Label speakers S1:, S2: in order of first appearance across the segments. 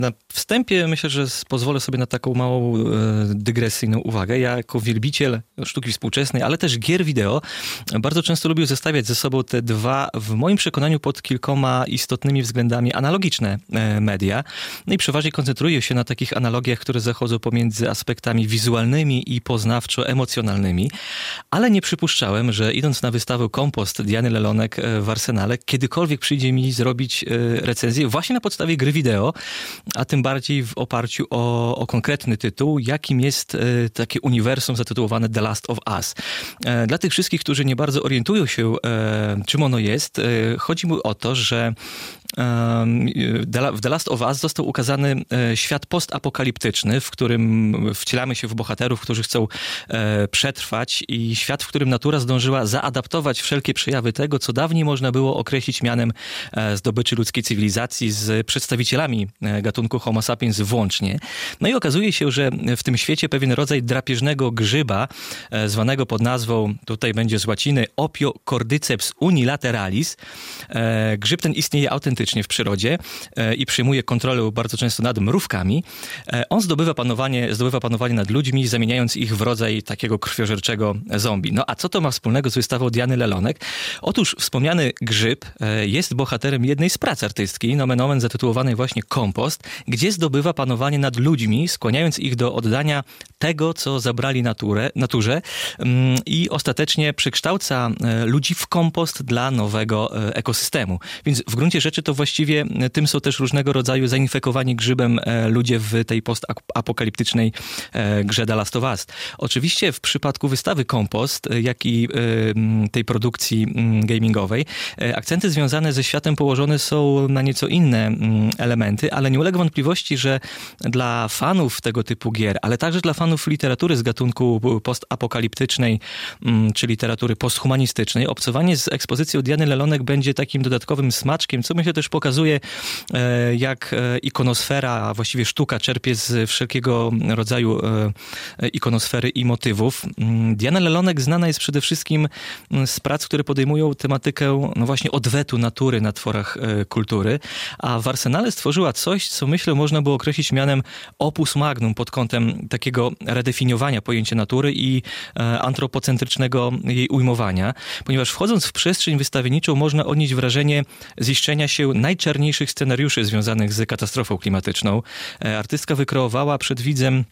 S1: Na wstępie myślę, że pozwolę sobie na taką małą dygresyjną uwagę. Ja jako wielbiciel sztuki współczesnej, ale też gier wideo, bardzo często lubię zestawiać ze sobą te dwa, w moim przekonaniu pod kilkoma istotnymi względami analogiczne media. No i przeważnie koncentruję się na takich analogiach, które zachodzą pomiędzy aspektami wizualnymi i poznawczo-emocjonalnymi, ale nie przypuszczałem, że idąc na wystawę Kompost Diany Lelonek w Arsenale, kiedykolwiek przyjdzie mi zrobić recenzję właśnie na podstawie gry wideo, a tym bardziej w oparciu o konkretny tytuł, jakim jest takie uniwersum zatytułowane The Last of Us. Dla tych wszystkich, którzy nie bardzo orientują się, czym ono jest, chodzi mi o to, że w The Last of Us został ukazany świat postapokaliptyczny, w którym wcielamy się w bohaterów, którzy chcą przetrwać, i świat, w którym natura zdążyła zaadaptować wszelkie przejawy tego, co dawniej można było określić mianem zdobyczy ludzkiej cywilizacji z przedstawicielami gatunku Homo sapiens włącznie. No i okazuje się, że w tym świecie pewien rodzaj drapieżnego grzyba, zwanego pod nazwą, tutaj będzie z łaciny, Opiocordyceps unilateralis. Grzyb ten istnieje autentycznie w przyrodzie i przyjmuje kontrolę bardzo często nad mrówkami. On zdobywa panowanie nad ludźmi, zamieniając ich w rodzaj takiego krwiożerczego zombie. No a co to ma wspólnego z wystawą Diany Lelonek? Otóż wspomniany grzyb jest bohaterem jednej z prac artystki, nomen omen zatytułowanej właśnie Kompost, gdzie zdobywa panowanie nad ludźmi, skłaniając ich do oddania tego, co zabrali naturze, i ostatecznie przekształca ludzi w kompost dla nowego ekosystemu. Więc w gruncie rzeczy to właściwie tym są też różnego rodzaju zainfekowani grzybem ludzie w tej postapokaliptycznej grze The Last of Us. Oczywiście w przypadku wystawy Kompost, jak i tej produkcji gamingowej, akcenty związane ze światem położone są na nieco inne elementy, ale nie ulega wątpliwości, że dla fanów tego typu gier, ale także dla fanów literatury z gatunku postapokaliptycznej, czy literatury posthumanistycznej, obcowanie z ekspozycją Diany Lelonek będzie takim dodatkowym smaczkiem, co myślę też pokazuje, jak ikonosfera, a właściwie sztuka czerpie z wszelkiego rodzaju ikonosfery i motywów. Diana Lelonek znana jest przede wszystkim z prac, które podejmują tematykę, no właśnie, odwetu natury na tworach kultury, a w Arsenale stworzyła coś, co myślę można było określić mianem opus magnum pod kątem takiego redefiniowania pojęcia natury i antropocentrycznego jej ujmowania, ponieważ wchodząc w przestrzeń wystawienniczą można odnieść wrażenie ziszczenia się najczarniejszych scenariuszy związanych z katastrofą klimatyczną. Artystka wykreowała przed widzem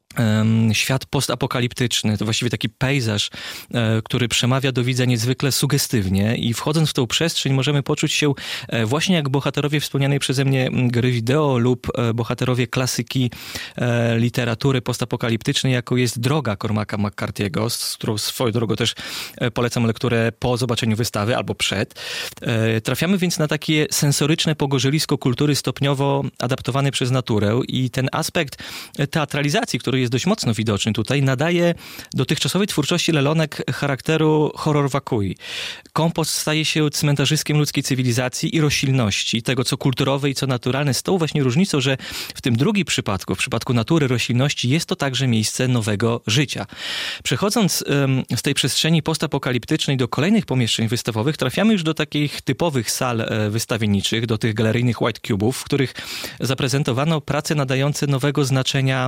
S1: świat postapokaliptyczny, to właściwie taki pejzaż, który przemawia do widza niezwykle sugestywnie, i wchodząc w tą przestrzeń możemy poczuć się właśnie jak bohaterowie wspomnianej przeze mnie gry wideo lub bohaterowie klasyki literatury postapokaliptycznej, jaką jest Droga Cormaca McCarthy'ego, z którą swoją drogą też polecam lekturę po zobaczeniu wystawy albo przed. Trafiamy więc na takie sensoryczne pogorzelisko kultury stopniowo adaptowane przez naturę, i ten aspekt teatralizacji, który jest dość mocno widoczny tutaj, nadaje dotychczasowej twórczości Lelonek charakteru horror vacui. Kompost staje się cmentarzyskiem ludzkiej cywilizacji i roślinności, tego co kulturowe i co naturalne, z tą właśnie różnicą, że w tym drugim przypadku, w przypadku natury, roślinności, jest to także miejsce nowego życia. Przechodząc z tej przestrzeni postapokaliptycznej do kolejnych pomieszczeń wystawowych, trafiamy już do takich typowych sal wystawienniczych, do tych galeryjnych white cube'ów, w których zaprezentowano prace nadające nowego znaczenia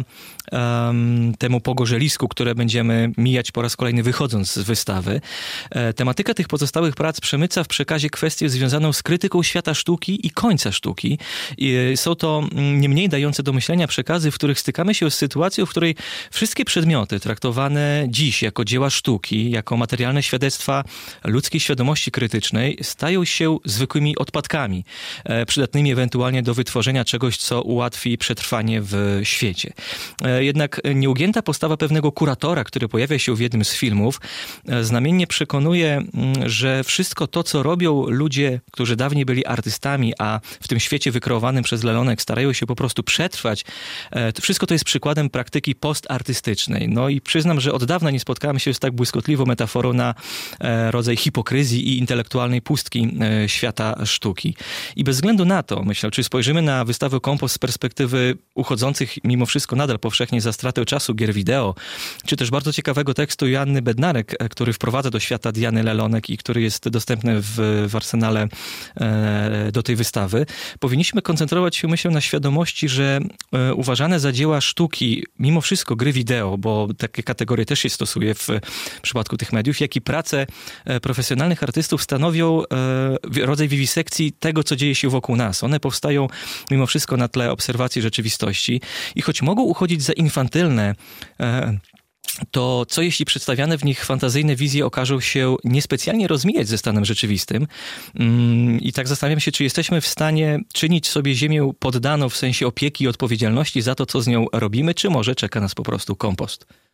S1: temu pogorzelisku, które będziemy mijać po raz kolejny wychodząc z wystawy. Tematyka tych pozostałych prac przemyca w przekazie kwestię związaną z krytyką świata sztuki i końca sztuki. Są to nie mniej dające do myślenia przekazy, w których stykamy się z sytuacją, w której wszystkie przedmioty traktowane dziś jako dzieła sztuki, jako materialne świadectwa ludzkiej świadomości krytycznej, stają się zwykłymi odpadkami, przydatnymi ewentualnie do wytworzenia czegoś, co ułatwi przetrwanie w świecie. Jednak nieugięta postawa pewnego kuratora, który pojawia się w jednym z filmów, znamiennie przekonuje, że wszystko to, co robią ludzie, którzy dawniej byli artystami, a w tym świecie wykreowanym przez Lelonek starają się po prostu przetrwać, to wszystko to jest przykładem praktyki postartystycznej. No i przyznam, że od dawna nie spotkałem się z tak błyskotliwą metaforą na rodzaj hipokryzji i intelektualnej pustki świata sztuki. I bez względu na to, myślę, czy spojrzymy na wystawę Kompost z perspektywy uchodzących mimo wszystko nadal powszechnie za stratę czasu gier wideo, czy też bardzo ciekawego tekstu Joanny Bednarek, który wprowadza do świata Diany Lelonek i który jest dostępny w arsenale do tej wystawy, powinniśmy koncentrować się, myślę, na świadomości, że uważane za dzieła sztuki, mimo wszystko gry wideo, bo takie kategorie też się stosuje w przypadku tych mediów, jak i prace profesjonalnych artystów stanowią rodzaj wiwisekcji tego, co dzieje się wokół nas. One powstają mimo wszystko na tle obserwacji rzeczywistości i choć mogą uchodzić za infantylne, to co jeśli przedstawiane w nich fantazyjne wizje okażą się niespecjalnie rozmijać ze stanem rzeczywistym? I tak zastanawiam się, czy jesteśmy w stanie czynić sobie ziemię poddaną w sensie opieki i odpowiedzialności za to, co z nią robimy, czy może czeka nas po prostu kompost?